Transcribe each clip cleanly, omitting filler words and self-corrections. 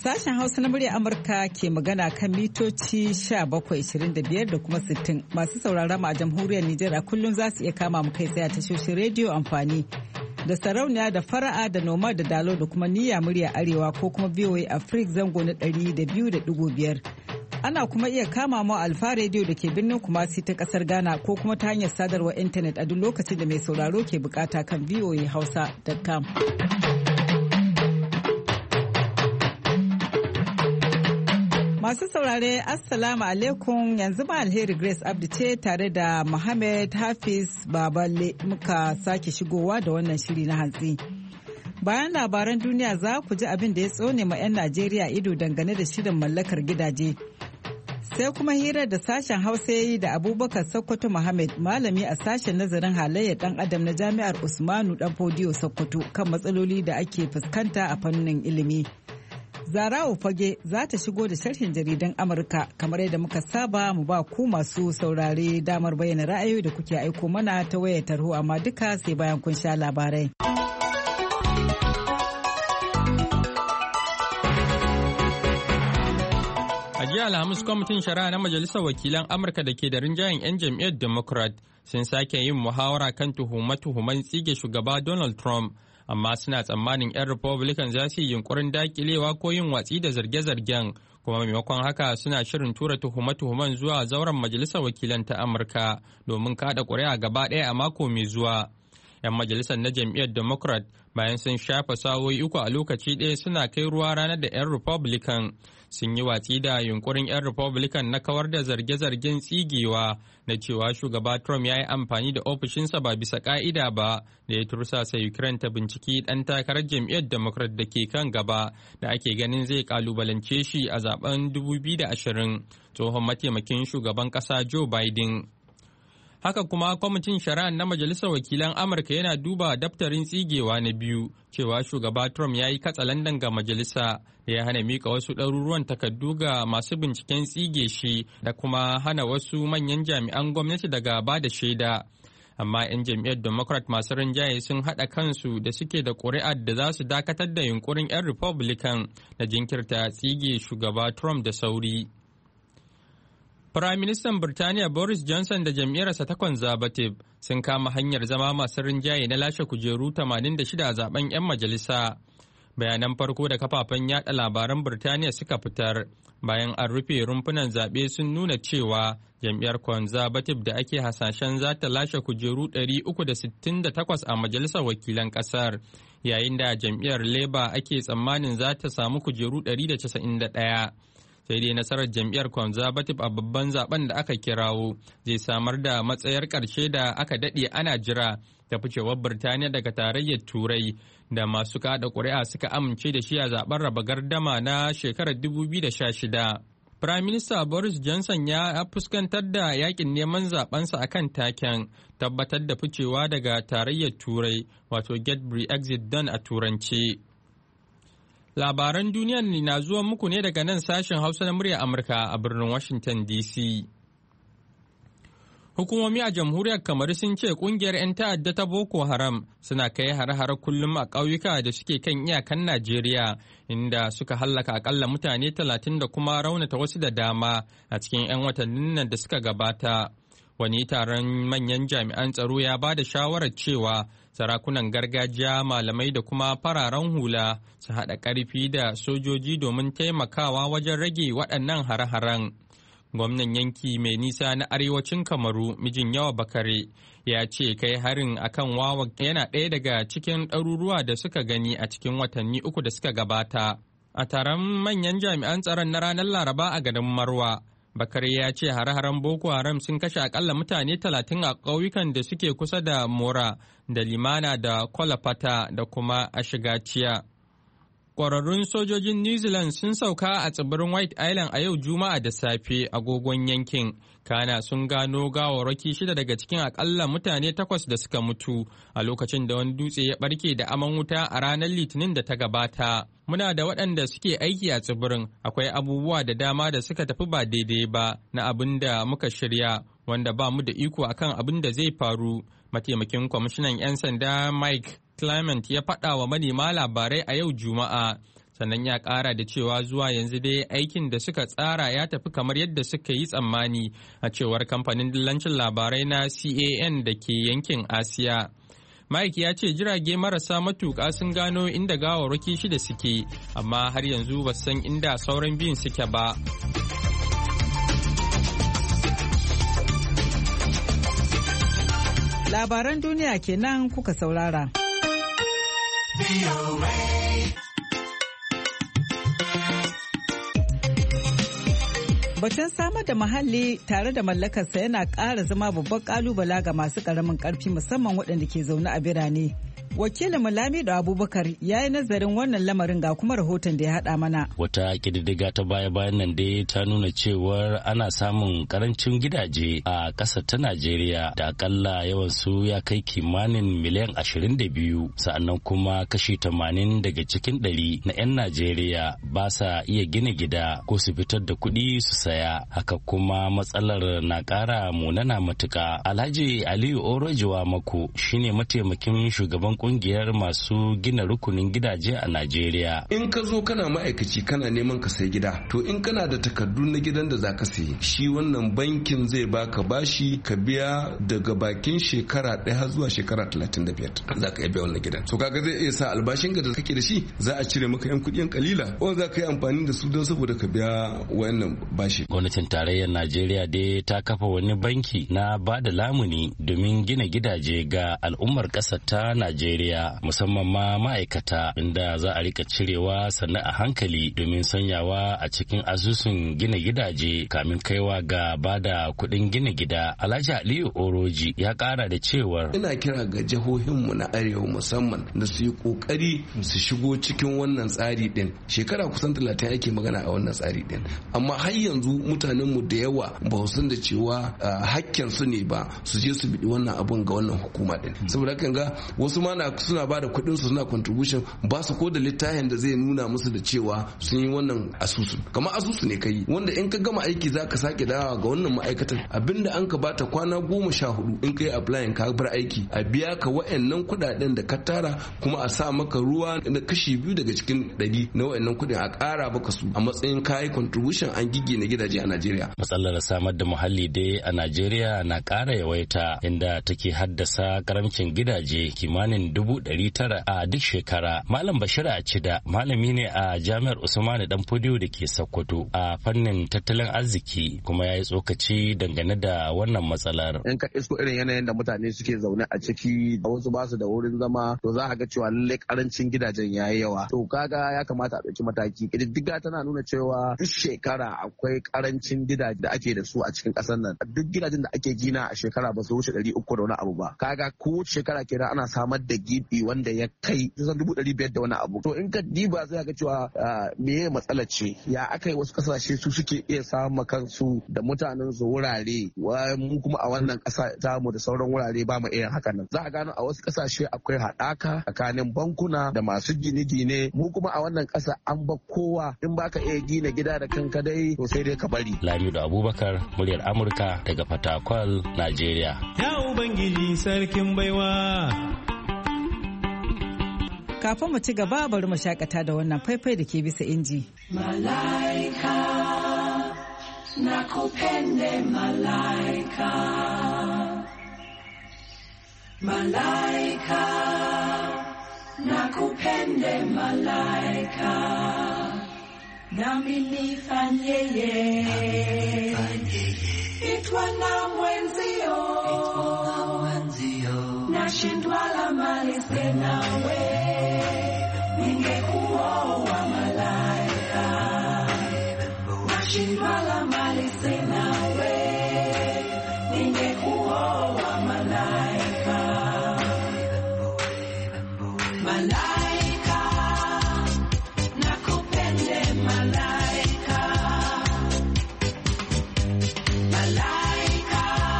Sashen Hausa na murya Amurka ke magana kan mitoci 1725 da kuma 60. Masu sauraron mu a jamhuriyar Nijar a kullum za su iya kama mu kai tsaye a tashoshin rediyo amfani da sarauniya da fara'a da noma da dalo da kuma niyya murya arewa ko kuma VOA Africa zango na 200.5. Ana kuma iya kama mu Alfa rediyo da ke birnin Kumasi ta kasar Ghana ko kuma ta hanyar sadarwar intanet a duk lokacin da mai sauraro ke bukata kan voahausa.com. Masu saurare Assalamu alaikum, yanzu ma alheri Grace Abdi ce tare da Muhammad Hafiz Baballe muka sake shigowa da wannan shiri na hantsi. Bayan labaran duniya za ku ji abin da ya tsone ma 'yan Najeriya ido dangane da shirin mallakar gidaje. Sai kuma hirar da sashen Hausa ya yi da Abubakar Sokoto Muhammad, malami a sashen nazarin halayyar ɗan adam na Jami'ar Usmanu Danfodiyo Sokoto kan matsaloli da ake fuskanta a fannin ilimi. Zara'u Fage za ta shigo da sharhin jaridan Amurka kamar yadda muka saba mu ba ku masu saurare damar bayyana ra'ayoyi da kuke aiko mana ta wayar tarho amma duka sai bayan kun sha labarai. A jiya Alhamis kwamitin shari'a na Majalisar Wakilan Amurka da ke da rinjayen 'yan jam'iyyar Democrat sun sake yin muhawara kan tuhume-tuhumen tsige shugaba Donald Trump. Amma suna tsammanin 'yan Republican za su yi yunkurin dakilewa ko yin watsi da zarge-zargen, kuma maimakon haka suna shirin tura tuhume-tuhumen zuwa zauren Majalisar Wakilan ta Amurka domin kada ƙuri'a gaba ɗaya a mako mai zuwa. 'Yan majalisar na jam'iyyar Democrat bayan sun shafa sa'o'i uku a lokaci ɗaya suna kai ruwa ranar da 'yan Republican sun yi watsi da yunkurin 'yan Republican na kawar da zarge-zargen tsigewa na cewa shugaba Trump ya yi amfani da ofishinsa ba bisa ka'ida ba da ya tursasa Ukraine ta binciki ɗan takarar jam'iyyar Democrat da ke kan gaba da ake ganin zai kalubalance shi a zaben 2020, tsohon mataimakin shugaban ƙasa Joe Biden. Haka kuma kwamitin shari'a na Majalisar Wakilan Amurka yana duba daftarin tsigewa na biyu cewa shugaba Trump ya yi katsalandan ga majalisa da ya hana mika wasu ɗaruruwan takardu ga masu binciken tsige shi da kuma hana wasu manyan jami'an gwamnati daga ba da shaida. Amma 'yan jam'iyyar Democrat masu rinjaye sun haɗa kansu da suke da ƙuri'ar da za su dakatar da yunkurin 'yan Republican na jinkirta tsige shugaba Trump da sauri. Firaministan Birtaniya Boris Johnson da jam'iyyarsa ta Conservative sun kama hanyar zama masu rinjaye na lashe kujeru 86 a zaben 'yan majalisa. Bayanan farko da kafafen yada labaran Birtaniya suka fitar bayan an rufe rumfunan zaɓe sun nuna cewa jam'iyyar Conservative da ake hasashen za ta lashe kujeru 368 a majalisar wakilan ƙasar, yayin da jam'iyyar Labour ake tsammanin za ta samu kujeru 191. Sai dai nasarar jam'iyyar Conservative a babban zaben da aka kirawo zai samar da matsayar ƙarshe da aka daɗe ana jira ta ficewar Birtaniya daga tarayyar Turai da masu kada ƙuri'a suka amince da shi a zaben raba gardama na shekarar 2016. Prime Minister Boris Johnson ya fuskantar da yakin neman zabensa akan taken tabbatar da ficewa daga tarayyar Turai, wato Get Brexit done a Turance. Labaran duniya na zuwa muku ne daga nan sashen Hausa na murya Amurka a birnin Washington DC. Hukumomi a jamhuriyar Kamaru sun ce kungiyar 'yan ta'adda ta Boko Haram suna kai hare-hare kullum a ƙauyuka da suke kan iyakan Najeriya, inda suka hallaka akalla mutane 30 da kuma raunata wasu da dama a cikin 'yan watannin nan da suka gabata. Wani taron manyan jami'an tsaro ya ba da shawarar cewa sarakunan gargajiya, malamai da kuma fararen hula su haɗa ƙarfi da sojoji domin taimakawa wajen rage waɗannan hare-haren. Gwamnan yanki mai nisa na arewacin Kamaru, Mijin Yawa Bakare, ya ce kai harin akan wawa yana ɗaya daga cikin ɗaruruwa da suka gani a cikin watanni uku da suka gabata. A taron manyan jami'an tsaron na ranar Laraba a garin Marwa, Bakare ya ce hare-haren Boko Haram sun kashe akalla mutane 30 a ƙauyukan da suke kusa da Mora da Limana da Kwalafata da kuma Ashigaciya. Ƙwararrun sojojin New Zealand sun sauka a tsibirin White Island a yau Juma'a da safe agogon yankin. Kana sun gano gawarwaki 6 daga cikin akalla mutane 8 da suka mutu a lokacin da wani dutse ya barke da aman wuta a ranar Litinin da ta gabata. Muna da waɗanda suke aiki a tsibirin, akwai abubuwa da dama da suka tafi ba daidai ba na abin da muka shirya, wanda ba mu da iko akan abin da zai faru. Mataimakin kwamishinan 'yan sanda Mike Clement ya faɗa wa manema labarai a yau Juma'a sannan ya ƙara da cewa zuwa yanzu dai aikin da suka tsara ya tafi kamar yadda suka yi tsammani a cewar kamfanin dillancin labarai na CAN da ke yankin Asiya. Mike ya ce jirage marasa matuƙa sun gano inda gawarwaki 6 suke, amma har yanzu ba san inda sauran biyun suke ba. Labaran duniya kenan kuka saurara. Batun samar da muhalli tare da mallakarsa yana ƙara zama babban ƙalubala ga masu ƙaramin ƙarfi, musamman waɗanda ke zaune a birane. Wakilin Lamido Abubakar ya yi nazarin wannan lamarin ga kuma rahoton da ya haɗa mana. Wata ƙididdiga ta baya-bayan nan dai ta nuna cewar ana samun ƙarancin gidaje a ƙasar ta Najeriya da akalla yawan su ya kai kimanin miliyan 22, sa'annan kuma kashi 80 daga cikin 100 na 'yan Najeriya ba sa iya gina gida ko su fitar da kuɗi su saya. Haka kuma matsalar na ƙara munana matuƙa. Alhaji Aliyu Orojiwa Mako shine mataimakin shugaban kungiyar masu gina rukunin gidaje a Najeriya. In ka zo kana ma'aikaci kana neman ka sai gida, to in kana da takardu na gidan da zaka sayi, shi wannan bankin zai baka bashi ka biya daga bakin shekara 1 har zuwa shekara 35 zaka iya biya wannan gidan. So kaga zai iya sa albashin ka da kake da shi za a cire maka yan kuɗi kalila, ko za ka yi amfani da su don saboda ka biya wannan bashi. Gwamnatin tarayyar Najeriya dai ta kafa wani banki na ba da lamuni domin gina gidaje ga al'ummar ƙasar ta Najeriya, musamman ma ma'aikata, inda za a rika cirewa sannan a hankali domin sanyawa a cikin asusun gina gidaje kamin kaiwa ga bada kuɗin gina gida. Alhaji Aliyu Oroji ya ƙara da cewar ina kira ga jihohinmu na arewa musamman da su yi ƙoƙari su shigo cikin wannan tsari din. Shekara kusan 30 ake magana a wannan tsari din, amma har yanzu mutanenmu da yawa ba su san da cewa hakkin su ne ba su je su biɗi wannan abun ga wannan hukuma din. Saboda haka ga wasu ma suna ba da kuɗin su suna contribution, ba su ko da littafin da zai nuna musu da cewa sun yi wannan asusu. Kamar asusu ne kai wanda in ka gama aiki za ka sake dawowa ga wannan ma'aikatan, abinda an ka bata kwana 14 in ka yi applying ka bar aiki a biya ka wa'annan kuɗaɗen da ka tara, kuma a sa maka ruwa na kashi 2 daga cikin 100 na wa'annan kuɗin a ƙara maka su a matsayin kayi contribution an giggina gidaje a Najeriya. Matsalar samar da muhalli dai a Najeriya na ƙara yawaita, inda take haddasa karamcin gidaje kimanin 900 a duk shekara. Malam Bashir Acida malami ne a Jami'ar Usmanu Danfodiyo da ke Sokoto a fannin tattalin arziki, kuma ya yi tsokaci dangane da wannan matsalar. In ka isko irin yanayin da mutane suke zaune a ciki, wasu ba su da wurin zama, to za a ga cewa lallai karancin gidajen ya yi yawa. To kaga ya kamata a ɗauki mataki. Ƙididdiga tana nuna cewa duk shekara akwai karancin gidaje da ake da su a cikin ƙasar nan. Duk gidajen da ake gina a shekara ba su wuce 300 da wani abu ba. Kaga ko shekara kenan ana samar da gibi wanda ya kai kusan 500 da wani abu. To in ka diba zai ga cewa meye matsalar ce, ya aka yi wasu kasashe su suke iya samun kansu da mutanen su wurare, mu kuma a wannan ƙasa tamu da sauran wurare ba mu irin hakan nan. Za a gano a wasu ƙasashe akwai haɗaka tsakanin bankuna da masu gine-gine, mu kuma a wannan ƙasa an ba kowa, in baka iya gina gida da kanka dai to sai dai ka bari. Lamido Abubakar, muryar Amurka daga Fatakwal, Najeriya. Ya Ubangiji sarkin baiwa. Kafin mu ci gaba bari mu shakata da wannan faifai da ke bisa inji. Malaika nakupende malaika, malaika nakupende malaika, nami nifanyeye, itwa na mwenzio, nashindwa la mali senawe, ningekuoa malaika, nashindwa la mali senawe, ningekuoa malaika, malaika nakupende malaika, malaika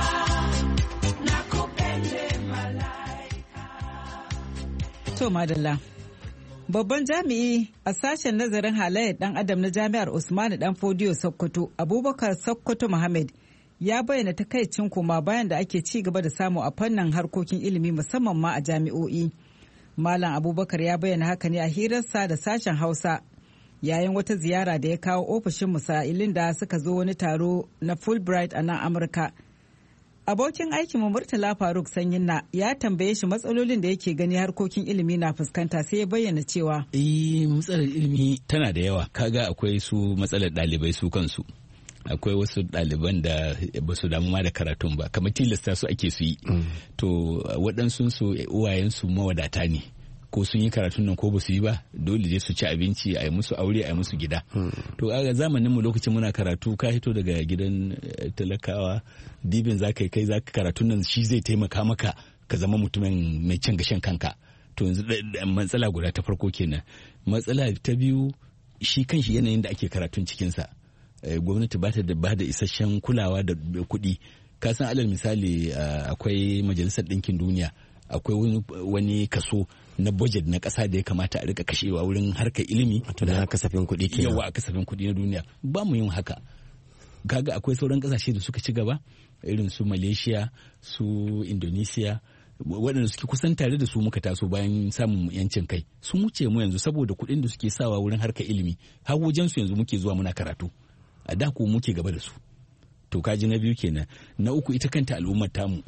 nakupende malaika. To madalla. Babban jami'i a sashen nazarin halayyar ɗan adam na Jami'ar Usmanu Danfodiyo Sokoto, Abubakar Sokoto Muhammad, ya bayyana takaicin koma bayan da ake ci gaba da samu a fannin harkokin ilimi musamman ma a jami'o'i. Malam Abubakar ya bayyana haka ne a hirarsa da sashen Hausa yayin wata ziyara da ya kawo ofishin musa'ilin da suka zo wani taro na Fulbright a nan Amurka. Abokin aikinmu Murtala Faruk Sanyinna ya tambaye shi matsalolin da yake gani harkokin ilimi na fuskanta, sai ya bayyana cewa matsalar ilimi tana da yawa. Kaga akwai su matsalar ɗalibai su kansu. Akwai wasu ɗaliban da ba su damu ma da karatun ba, kamar tilasta su ake su yi. To waɗansu su uwayensu mawadata ne, ko sun yi karatun nan ko ba su yi ba, dole je su ci abinci, a yi musu aure, a yi musu gida. To a zamanin mu lokacin muna karatu, ka hito daga gidan talakawa, dibin za ka yi kai za ka karatun nan shi zai taimaka maka ka zama mutumin mai cin gashin kanka. To yanzu matsala guda ta farko kenan. Matsala ta biyu, shi kanshi yanayin da ake karatun cikinsa. Gwamnati ba ta da isasshen kulawa da kuɗi. Ka san alal misali akwai Majalisar Ɗinkin Duniya, akwai wani kaso na budget na ƙasa da ya kamata a rika kashewa wurin harkar ilimi. Da kasafin kuɗi kenan. Yawa, a kasafin kuɗi na duniya. Ba mu yin haka. Kaga akwai sauran ƙasashe da suka ci gaba, irin su Malaysia, su Indonesia, waɗanda suke kusan tare da su muka taso bayan samun yancin kai. Sun wuce mu yanzu saboda kuɗin da suke sawa wurin harkar ilimi. Har wajen su yanzu muke zuwa muna karatu. A da ko muke gaba da su. To kaji na biyu kenan. Na uku, ita kanta al'ummar tamu.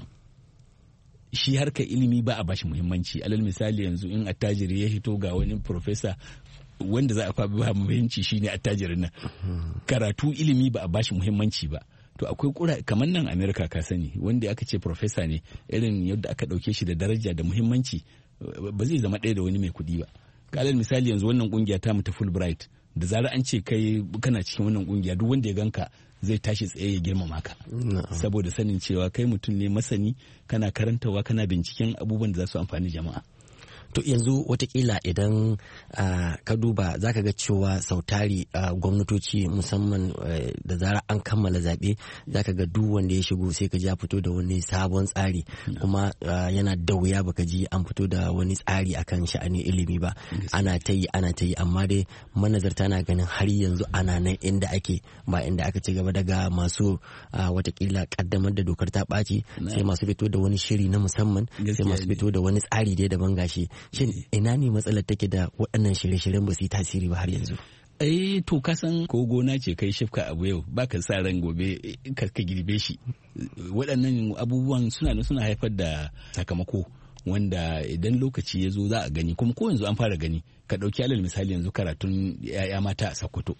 Shi harkar ilimi ba a bashi muhimmanci. Alal misali yanzu in attajiri ya hito ga wani profesa, wanda za a fa ba muhimmanci shine attajirin nan. Karatu ilimi ba a bashi muhimmanci ba. To akwai kamar nan America ka sani, wanda aka ce profesa ne, irin yadda aka dauke shi da daraja da muhimmanci ba zai zama ɗaya da wani mai kuɗi ba. Alal misali yanzu wannan kungiya ta mu ta Fulbright, da zarar an ce kai kana cikin wannan kungiya, duk wanda ya ganka zai tashi tsaye ya girmama ka. Saboda sanin cewa kai mutum ne masani, kana karantawa, kana binciken abubuwan da za su amfani jama'a. To yanzu watakila idan ka duba za ka ga cewa sautari gwamnatoci musamman da zarar an kammala zaɓe, za ka ga duk wanda ya shigo sai ka ji ya fito da wani sabon tsari, kuma yana da wuya baka ji an fito da wani tsari akan sha'anin ilimi ba. Ana ta yi amma dai manazarta na ganin har yanzu ana nan inda ake, ba inda aka ci gaba. Daga masu watakila kaddamar da dokar ta ɓaci, sai masu fito da wani shiri na musamman, sai masu fito da wani tsari dai daban gashi. Shin ina ne matsalar take da waɗannan shirye-shiryen ba su yi tasiri ba har yanzu? To ka san ko gona ce kai shifka abu yau, baka sa ran gobe ka girbe shi. Waɗannan abubuwan suna haifar da sakamako wanda idan lokaci ya zo za a gani, kuma ko yanzu an fara gani. Ka ɗauki alal misali yanzu karatun 'ya'ya mata a Sokoto.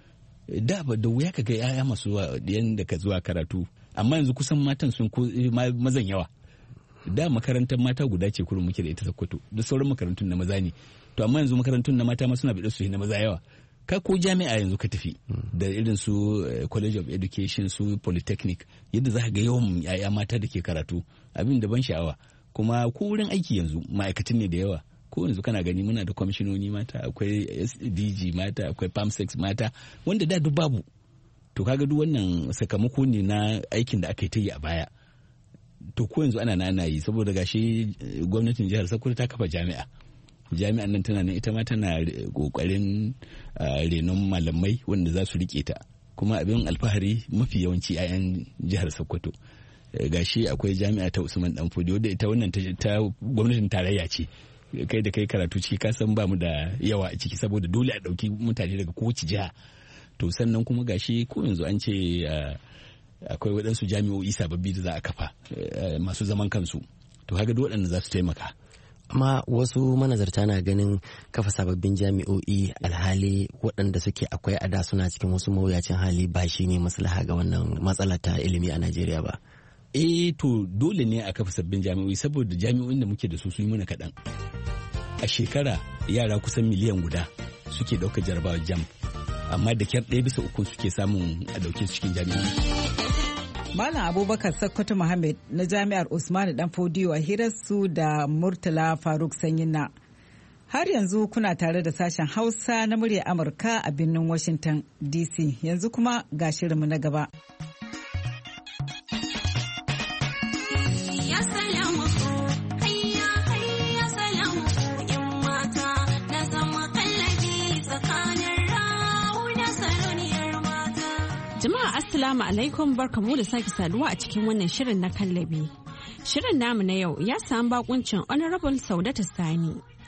Da wuya ka ga 'ya'ya masu da ka zuwa karatu, amma yanzu kusan matan sun mazan yawa. Da makarantar mata guda ce kurin muke da ita Sokoto, duk sauran makarantun na maza ne. To amma yanzu makarantun na mata ma suna bida su na maza yawa. Ka ko jami'a yanzu ka tafi da irin su College of Education, su Polytechnic, yadda za ka ga yawan yaya mata da ke karatu, abin da ban sha'awa. Kuma ko wurin aiki yanzu ma'aikatan ne da yawa. Ko yanzu kana gani muna da kwamishinoni mata, akwai SDG mata, akwai PAMSEX mata, wanda da duk babu. To kaga duk wannan sakamako ne na aikin da aka yi ta yi a baya. To ko yanzu ana yi, saboda gashi gwamnatin jihar Sokoto ta kafa jami'an nan tana nan, ita ma tana kokarin renon malamai wanda za su rike ta, kuma abin alfahari mafi yawanci 'ya'yan jihar Sokoto. Gashi akwai jami'a ta Usman Danfodiyo, da ita wannan ta gwamnatin tarayya ce. Kai da kai karatu ciki ka san ba mu da yawa a ciki, saboda dole a dauki mutane daga kowace jiha. To sannan kuma gashi ko yanzu an ce akwai waɗansu jami'o'i sababbi da za a kafa masu zaman kansu. To haka duk waɗanda za su taimaka. Amma wasu manazarta na ganin kafa sababbin jami'o'i alhali waɗanda suke akwai a da suna cikin wasu mawuyacin hali ba shi ne maslaha ga wannan matsala ta ilimi a Najeriya ba. To dole ne a kafa sabbin jami'o'i, saboda jami'o'in da muke da su sun yi mana kaɗan. A shekara yara kusan miliyan guda suke ɗaukar jarabawar jam, amma da kyar 1/3 suke samun a ɗauke su cikin jami'o'i. Malam Abubakar Sakkwato Muhammad na Jami'ar Usmanu Danfodiyo a hirarsu da Murtala Faruk Sanyinna. Har yanzu kuna tare da sashen Hausa na muryar Amurka a birnin Washington DC. Yanzu kuma ga shirinmu na gaba. Jama'a Assalamu alaikum, barkamu da sake saduwa a cikin wannan shirin na kallabi. Shirin namu na yau ya samu bakuncin Honorable Saudatu Sani.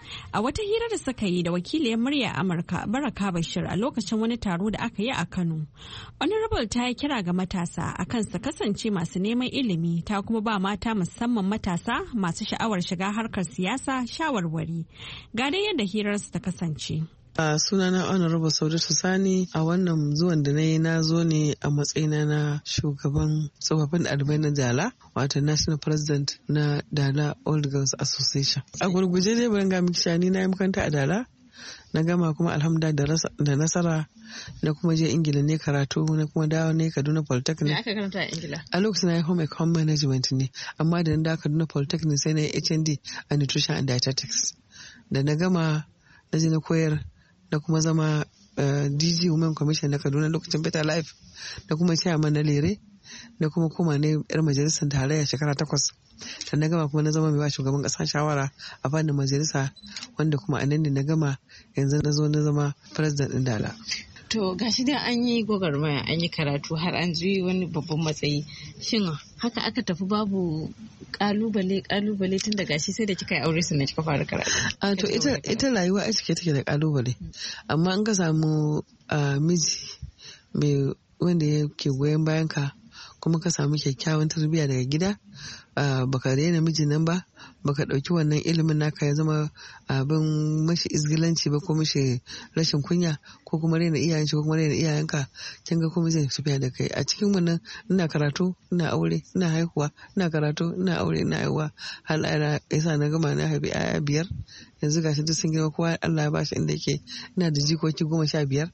A wata hira da suka yi da wakiliyar murya Amurka Baraka Bashir a lokacin wani taro da aka yi a Kano. Honorable ta yi kira ga matasa akan su kasance masu neman ilimi, ta kuma ba mata musamman matasa masu sha'awar shiga harkar siyasa shawarwari. Ga dai yadda hirarsu ta kasance. Sunana Honorable Saudatu Sani. A wannan zuwan da na zo ne a matsayina na shugaban tsofaffin ɗalibai na Dala, wato National President na Dala Old Girls Association. A gurguje dai bari ga miki shani na yi makaranta a Dala, na gama kuma alhamdulillah da nasara, na kuma je Ingila ne karatu, na kuma dawo ne Kaduna Polytechnic. Me aka karanta a Ingila? A lokacin na yi home management ne, amma da na dawo Kaduna Polytechnic sai na yi HND a Nutrition and Dietetics. Da na gama na je na koyar, da kuma zama DG Women Commission na Kaduna lokacin Better Life, da kuma chairman na Lere, da kuma koma ne yar majalisar tarayya shekara 8. Da na gama kuma na zama mai ba shugaban kasa shawara a fannin majalisa, wanda kuma a nan ne na gama, yanzu na zo na zama president din Dala. To gashi dai an yi gwagwarmaya, an yi karatu har an ji wani babban matsayi. Shin haka aka tafi babu kalubale tun da gashi sai da kika yi aure sannan kika fara karatu? To ita rayuwa a cike take da kalubale, amma in ka samu miji mai wanda yake goyon bayan ka, kuma ka samu kyakkyawan tarbiyya daga gida, baka rena mijin nan ba, baka dauki wannan ilimin naka ya zama abin mashi izgilanci ba, ko mashi rashin kunya, ko kuma rena iyayen shi, ko kuma rena iyayenka, kin ga kuma zai tafiya da kai. A cikin wannan ina karatu, ina aure, ina haihuwa, ina karatu, ina aure, ina haihuwa, har Allah yasa na gama na haifi 'ya'ya 5. Yanzu gashi duk sun girma, kowa Allah ya bashi inda yake. Ina da jikoki 15,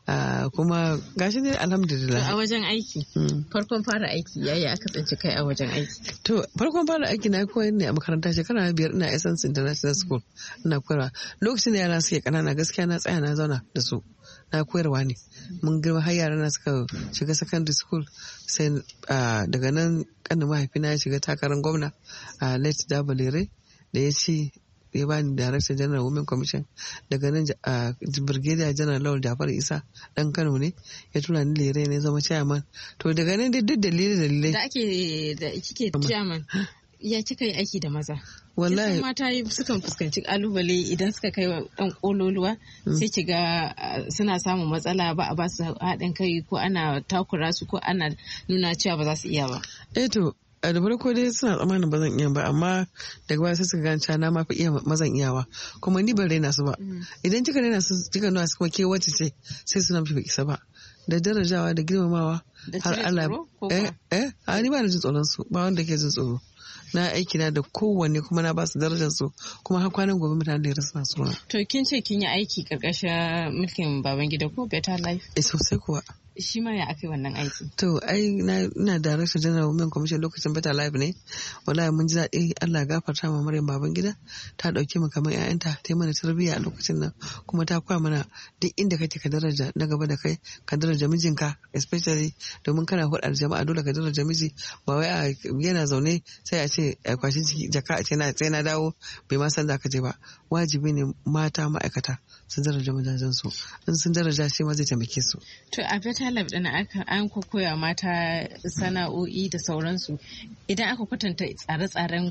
kuma gashi dai alhamdulillah. A wajen aiki, farkon fara aiki yaya aka tsinci kai a wajen aiki? To farkon fara aiki na koyar ne a makaranta shekara 5, ina Essence International School ina koyarwa. Lokacin da yara suke kanana gaskiya na tsaya na zauna da su, na koyarwa ne. Mun girma har yara na suka shiga secondary school, sai daga nan kanin mahaifina ya shiga takarar gwamna a late Dabalere, da ya ci ya bani Director General Women Commission. Daga nan Brigadier General Lawal Jafar Isa dan Kano ne ya tura ni Lere ne zama chairman. To daga nan duk dalilai da kike chairman, ya kika yi aiki da maza? Wallahi mata sukan fuskanci kalubale idan suka kai dan kololuwa, sai kiga suna samun matsala, ba a ba su haɗin kai, ko ana takura su, ko ana nuna cewa ba za su iya ba. To a da farko dai suna tsammanin ba zan iya ba, amma daga baya sai suka gane na ma fi iya mazan iyawa, kuma ni ban raina su ba. Idan kika raina su, kika nuna su kuma ke wacce ce, sai suna mafi isa ba. Da darajawa da girmamawa har Allah ni ba da jin tsoron su, ba wanda ke jin tsoro. Na aiki na da kowanne, kuma na ba su darajar su, kuma har kwanan gobe mutane da suna suna. To kin ce kin yi aiki karkashin mulkin Babangida ko Better Life? Sosai kuwa. Shi ma ya aka wannan aiki? To ina Director General Women Commission lokacin Better Life ne. Wallahi mun ji daɗi, Allah gafarta ma Maryam Babangida, ta ɗauki mu kamar 'ya'yanta, ta yi mana tarbiyya a lokacin nan, kuma ta koya mana duk inda kake ka daraja na gaba da kai, ka daraja mijinka, especially domin kana hulɗar jama'a, dole ka daraja miji. Ba wai yana zaune sai a ce a kwashi jaka a ce sai na dawo, bai ma san da ka je ba. Wajibi ne mata ma'aikata sun daraja mazajen su, in sun daraja shi ma zai taimake su. To a Better Life ɗin an koya mata sana'o'i da sauransu. Idan aka kwatanta tsare-tsaren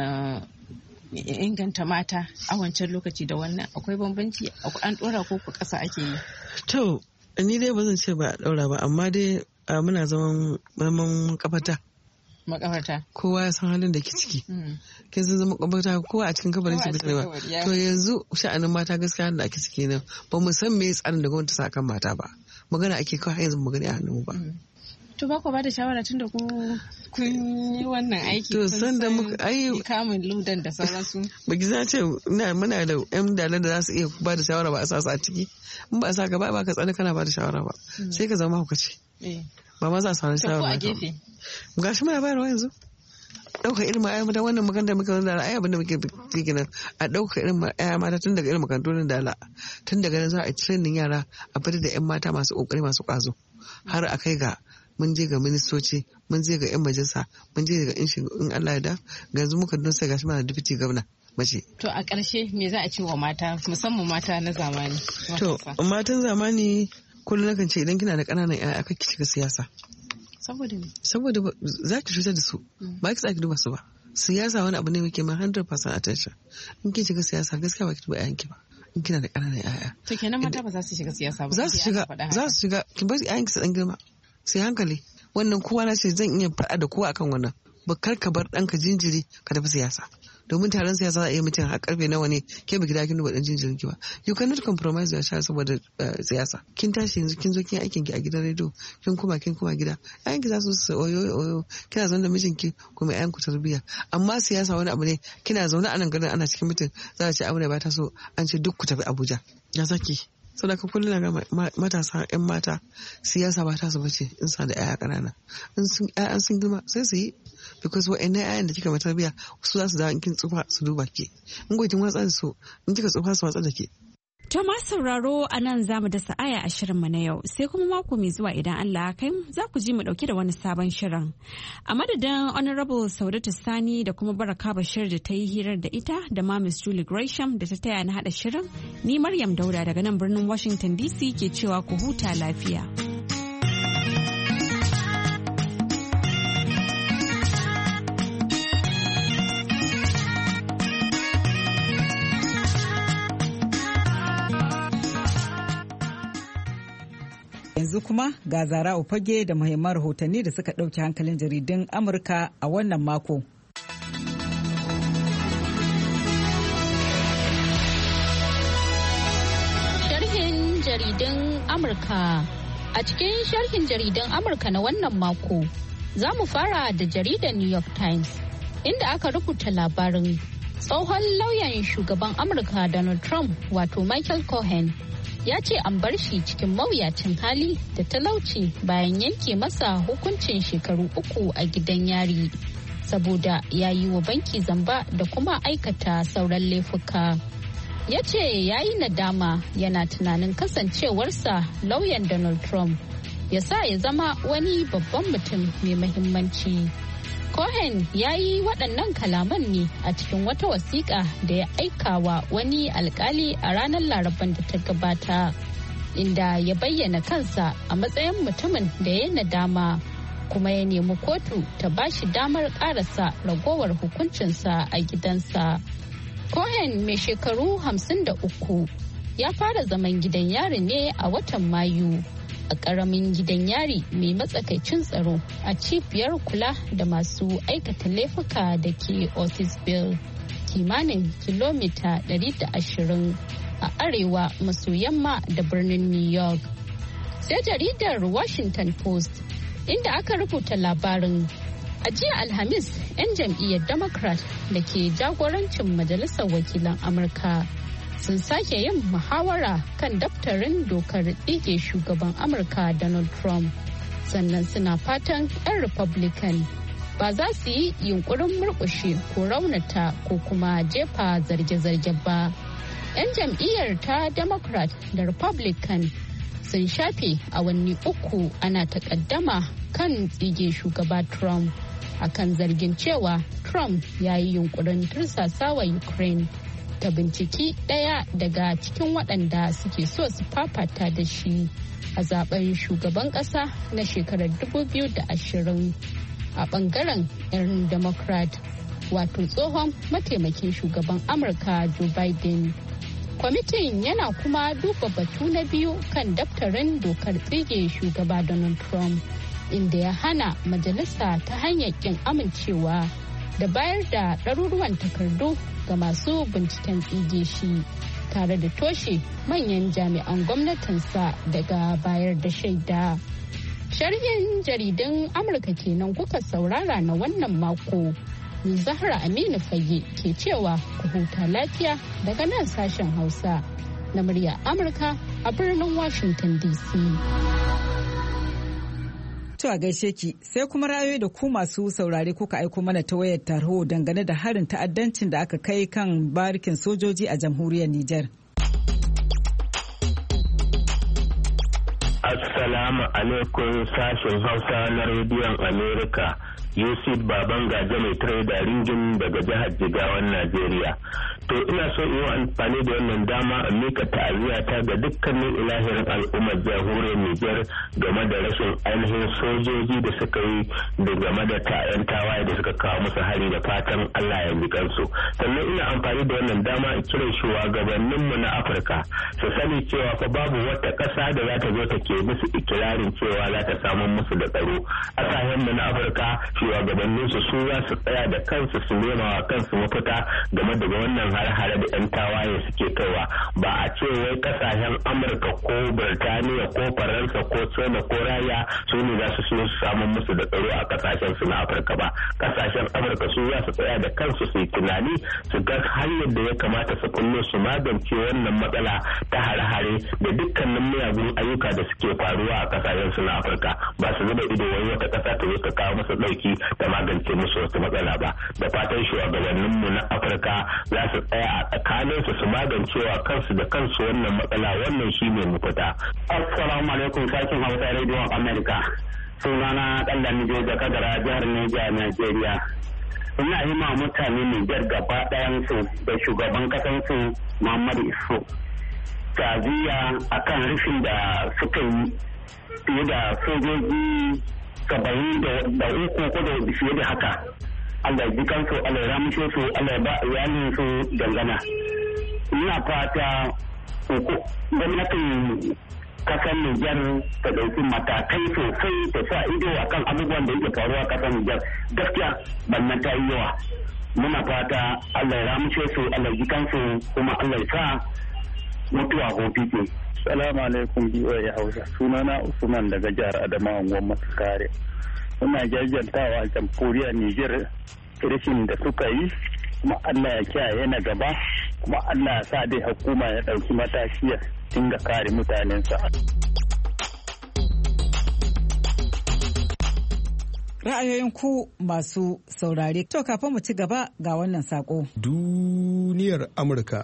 inganta mata a wancan lokaci da wannan, akwai bambanci? An ɗora ko ku ƙasa ake yi? To ni dai ba zan ce ba a ɗaura ba, amma dai muna zaman kafata. Makabarta. Kowa ya san halin da ke ciki. Kin san zama makabarta, kowa a cikin kabarin shi bai ba. To yanzu sha'anin mata gaskiya da ake ciki nan, ba mu san me tsarin da gwamnati sa kan mata ba. Magana ake kawai yanzu magana a hannu ba. To ba ku ba da shawara tun da kun yi wannan aiki? To san da muka kamun ludan da sauransu. Ba ki ce muna da yan dalar da za su iya ba da shawara, ba a sa su a ciki. In ba a sa ka ba ka tsani kana ba da shawara ba. Sai ka zama hukaci. Ba ma za a samu shawara. To ko a gefe? Gashi muna bayarwa yanzu. Ɗaukar ilimin ayya mata, wannan makarantar muka zama da ayya abinda muke cikin a ɗaukar ilimin ayya mata tun daga ilimin makarantun da ala. Tun daga nan za a training yara a fitar da 'yan mata masu ƙoƙari, masu ƙwazo, har a kai ga mun je ga ministoci, mun je ga 'yan majalisa, mun je ga in Allah ya da, ga yanzu muka don sai gashi mana deputy governor mace. To a ƙarshe me za a ce wa mata, musamman mata na zamani? To matan zamani kullum nakan ce idan kina da ƙananan 'ya'ya kake shiga siyasa. Saboda me? Saboda za ki cutar da su, ba ki tsaki duba su ba. siyasa wani abu ne muke ma 100% attention. In kin shiga siyasa gaskiya ba ki tuba yayanki ba. In kina da ƙananan yaya. To kenan mata ba za su shiga siyasa ba. Za su shiga kin bari yayanki su dan girma. Sai hankali. Wannan kowa na ce zan iya faɗa da kowa akan wannan. Ba kar ka bar ɗanka jinjiri ka tafi siyasa. Domin taron siyasa za a iya mutum har karfe nawa ne ke baki da kin duba dan jinjirin ki ba. You cannot compromise your child saboda siyasa. Kin tashi yanzu kin zo kin aikin ki a gidan rediyo kin koma gida. Yayanki za su oyo kina zaune da mijinki kuma yayanku tarbiyya. Amma siyasa wani abu ne kina zaune a nan garin ana cikin mutum za a ce aure ba ta so an ce duk ku tafi Abuja. Ya saki. Sadaka kullum ga matasa yan mata siyasa ba ta su bace in sa da yaya kanana in sun girma sai su yi because wa'annan yayan da kika mata biya su za su dawo in kin tsufa su duba ke in gokin watsa da su in kika tsufa su watsa da ke. To ma sauraro a nan za mu dasa aya a shirinmu na yau sai kuma mako mai zuwa idan Allah ya kai za ku ji mu dauke da wani sabon shirin. A madadin Honorable Saudatu Sani da kuma Baraka Bashir da ta yi hirar da ita da ma Miss Julie Gresham da ta taya na hada shirin, ni Maryam Dauda daga nan birnin Washington DC ke cewa ku huta lafiya. Yanzu kuma ga Zara Ufage da muhimman rahotanni da suka ɗauki hankalin jaridun Amurka a wannan mako. Sharhin jaridun Amurka. A cikin sharhin jaridun Amurka na wannan mako, za mu fara da jaridar New York Times, inda aka rubuta labarin tsohon lauyan shugaban Amurka Donald Trump wato Michael Cohen ya ce an bar shi cikin mawuyacin hali da talauci bayan yanke masa hukuncin shekaru 3 a gidan yari saboda ya yi wa banki zamba da kuma aikata sauran laifuka. Ya ce ya yi nadama yana tunanin kasancewarsa lauyan Donald Trump ya sa ya zama wani babban mutum mai mahimmanci. Cohen ya yi waɗannan kalaman ne a cikin wata wasiƙa da ya aika wa wani alkali a ranar Laraban da ta gabata, inda ya bayyana kansa a matsayin mutumin da ya nadama kuma ya nemi kotu ta ba shi damar ƙarasa ragowar hukuncinsa a gidansa. Cohen mai shekaru 53 ya fara zaman gidan yari ne a watan Mayu. A ƙaramin gidan yari mai matsakaicin tsaro a cibiyar kula da masu aikata laifuka da ke Otisville, kimanin kilomita 120 a arewa maso yamma da birnin New York. Sai jaridar Washington Post, inda aka rubuta labarin a jiya Alhamis 'yan jam'iyyar Democrat da ke jagorancin Majalisar Wakilan Amurka sun sake yin muhawara kan daftarin dokar ɗige shugaban Amurka Donald Trump. Sannan suna fatan 'yan Republican ba za su yi yunkurin murƙushe ko raunata ko kuma jefa zarge-zarge ba. 'Yan jam'iyyar ta Democrat da Republican sun shafe awanni 3 ana takaddama kan tsige shugaba Trump akan zargin cewa Trump ya yi yunkurin tursasawa Ukraine ta binciki ɗaya daga cikin waɗanda suke so su fafata da shi a zaben shugaban ƙasa na shekarar 2020 a ɓangaren 'yan Democrat, wato tsohon mataimakin shugaban Amurka Joe Biden. Kwamitin yana kuma duba batu na biyu kan daftarin dokar tsige shugaba Donald Trump, inda ya hana majalisa ta hanyar ƙin amincewa da bayar da ɗaruruwan takardu ga masu binciken tsige shi tare da toshe manyan jami'an gwamnatinsa daga bayar da shaida. Sharhin jaridun Amurka kenan kuka saurara na wannan mako. Ni Zahra Aminu Fage ke cewa ku huta lafiya daga nan sashen Hausa na murya Amurka a birnin Washington DC. To a gaishe ki sai kuma rayoyi da ku masu saurare kuka aiko mana ta wayar tarho dangane da harin ta'addancin da aka kai kan barikin sojoji a jamhuriyar Nijar. Assalamu alaikum sashen Hausa na rediyon Amerika. Yusuf Baban Gaje mai da ringin daga jihar Jigawan Najeriya. to ina so in yi amfani da wannan dama a mika ta'aziyata ga dukkanin ilahirin al'ummar jamhuriyar Nijar game da rashin ainihin sojoji da suka yi da game da ta'yan tawaye da suka kawo musu hari, da fatan Allah ya ji kansu. Sannan ina amfani da wannan dama a kiran shugabanninmu na Afirka su sani cewa fa babu wata ƙasa da za ta zo ta ke musu ikirarin cewa za ta samu musu da tsaro. Ƙasashenmu na Afirka shugabanninsu su za su tsaya da kansu su nema wa kansu mafita game da wannan har-hare da 'yan tawaye suke kaiwa, ba a ce wai kasashen Amurka ko Birtaniya ko Faransa ko China ko Raya su ne za su samu musu da tsaro a kasashen su na Afirka ba. Kasashen Amurka su za su tsaya da kansu su yi tunani su ga hanyar da ya kamata su kullo su magance wannan matsala ta hare-hare da dukkanin miyagun ayyuka da suke faruwa a kasashen su na Afirka, ba su zuba ido wani wata kasa ta zo ta kawo musu dauki ta magance musu wasu matsala ba. Da fatan shugabanninmu na Afirka za su tsaya a tsakaninsu su magancewa kansu da kansu wannan matsala, wannan shi ne mafita. Assalamu alaikum, sashen Hausa rediyon Amerika. Sunana Ɗanlami Joja Kadara, jihar Niger, Nigeria. Ina yi ma mutane Niger gaba ɗayansu da shugaban ƙasansu Muhammadu Isu ta'aziyya akan rufin da suka yi fiye da sojoji 73 ko da fiye da haka. Allah ya ji kansu, Allah ya ramshe su, Allah ya ba iyalin su dangana. Ina fata gwamnatin kasar Nijar ta ɗauki matakai sosai ta sa ido akan abubuwan da yake faruwa kasar Nijar. Gaskiya bannan ta yi yawa. Muna fata Allah ya ramshe su, Allah ya ji kansu, kuma Allah ya sa mutuwa hofi ce. Salamu alaikum BOA Hausa. Sunana Usman daga jihar Adamawa gwamnati kare. Muna jajantawa a jamhuriyar Nijar rashin da suka yi, kuma Allah ya kiyaye na gaba, kuma Allah ya sa dai hukuma ya ɗauki mataki ya dinga kare mutanensa. Ra'ayoyin ku masu saurare. To kafin mu ci gaba ga wannan sako. Duniyar Amurka.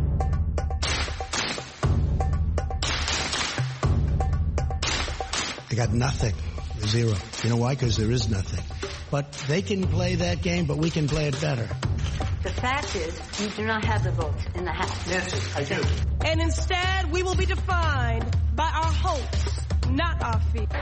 They got nothing. Zero. You know why? Because there is nothing. But they can play that game, but we can play it better. The fact is, you do not have the votes in the House. Yes, I do. And instead, we will be defined by our hopes, not our fears.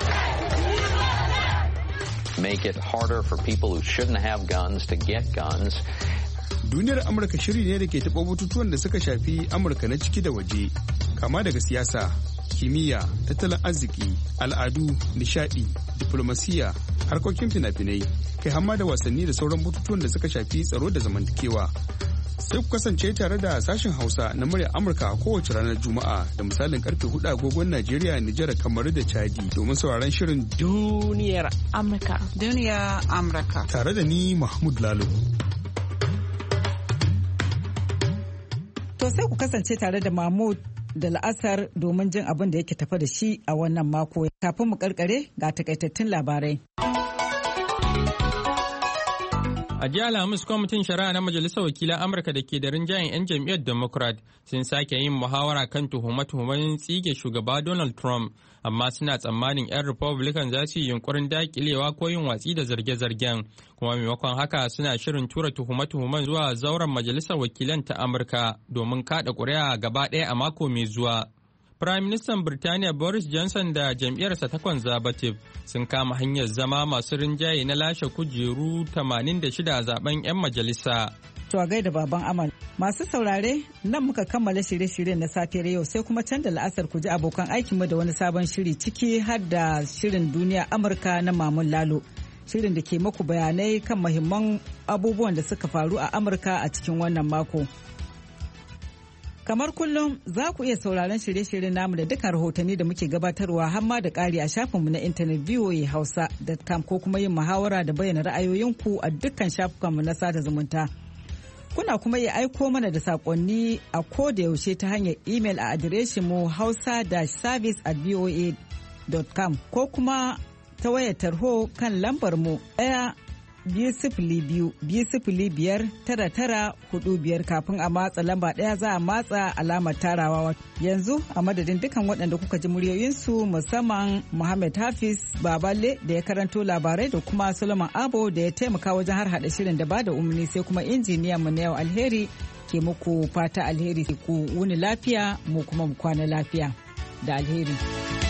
Make it harder for people who shouldn't have guns to get guns. Duniyar Amurka shiri ne da ke taɓa batutuwan da suka shafi Amurka na ciki da waje, kama daga siyasa, kimiyya, tattalin arziki, al'adu, nishadi, diplomasiya, harkokin fina-finai, kai hamma da wasanni da sauran batutuwan da suka shafi tsaro da zamantakewa. Sai ku kasance tare da sashen Hausa na muryar Amurka a kowace ranar Juma'a da misalin karfe 4 agogon Najeriya, Nijar, Kamaru da Chadi domin sauraron shirin Duniyar Amurka. Duniyar Amurka. Tare da ni Mahmud Lalo. To sai ku kasance tare da Mahmud da la'asar domin jin abin da yake tafa da shi a wannan mako. Kafin mu karkare ga takaitattun labarai. A jiya Alhamis, kwamitin shari'a na Majalisar Wakilan Amurka da ke da rinjayen 'yan jam'iyyar Democrat sun sake yin muhawara kan tuhume-tuhumen tsige shugaba Donald Trump, amma suna tsammanin 'yan Republican za su yi yunkurin dakilewa ko yin watsi da zarge-zargen, kuma maimakon haka suna shirin tura tuhume-tuhumen zuwa zauren Majalisar Wakilan ta Amurka domin kada ƙuri'a gaba ɗaya a mako mai zuwa. Prime Minister Birtaniya Boris Johnson da jam'iyyarsa ta Conservative sun kama hanyar zama masu rinjaye na lashe kujeru 86 a zaben 'yan majalisa. To a gaida baban Amal. Masu saurare nan muka kammala shirye-shiryen na safiyar yau sai kuma can da la'asar ku ji abokan aikinmu da wani sabon shiri ciki har da shirin duniya Amurka na Mamun Lalo. Shirin da ke muku bayanai kan muhimman abubuwan da suka faru a Amurka a cikin wannan mako. Kamar kullum za ku iya sauraron shirye-shiryen namu da dukkan rahotanni da muke gabatarwa har ma da ƙari a shafinmu na intanet voahausa.com ko kuma yin muhawara da bayyana ra'ayoyinku a dukkan shafukanmu na sada zumunta. Kuna kuma iya aiko mana da saƙonni a koda yaushe ta hanyar imel a adireshinmu hausa-service@voa.com ko kuma ta wayar tarho kan lambar mu 1-202-205-9945 kafin a matsa lamba ɗaya za a matsa alamar tarawa. Yanzu a madadin dukan waɗanda kuka ji muryoyinsu musamman Muhammad Hafiz Baballe da ya karanto labarai da kuma Solomon Abo da ya taimaka wajen har hada shirin da ba da umarni sai kuma injiniyan mu na yau Alheri ke muku fata alheri, ku wuni lafiya mu kuma mu kwana lafiya da alheri.